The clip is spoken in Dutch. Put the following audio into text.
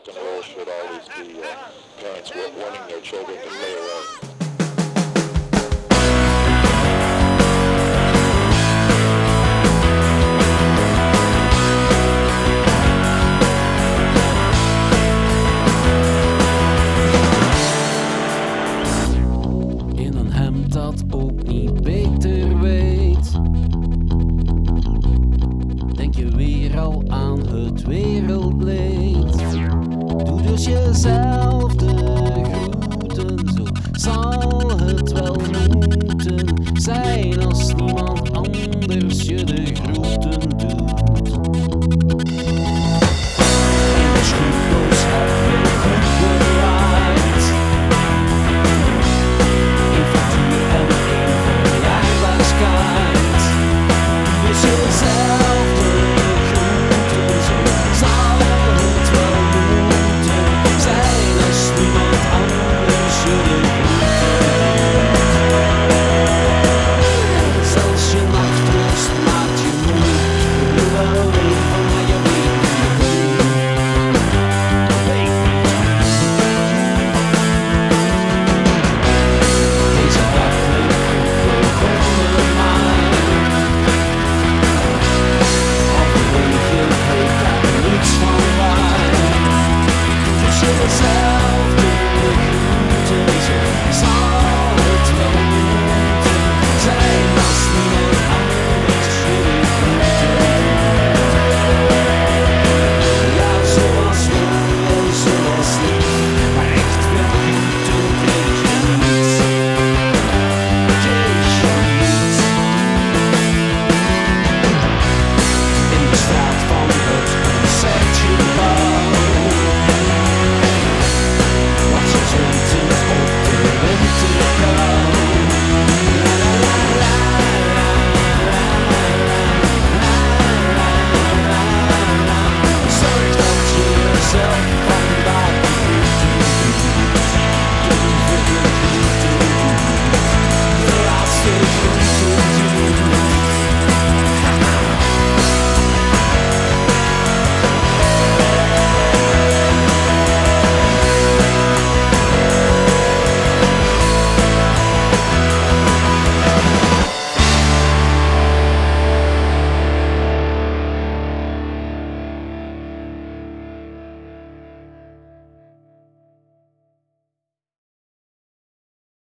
rock and roll should always be parents warning their children to stay away. In een hemd dat ook niet beter weet, denk je weer al aan het wereldleed. Doe dus jezelf de groeten, zo zal het wel moeten zijn als niemand anders je de groet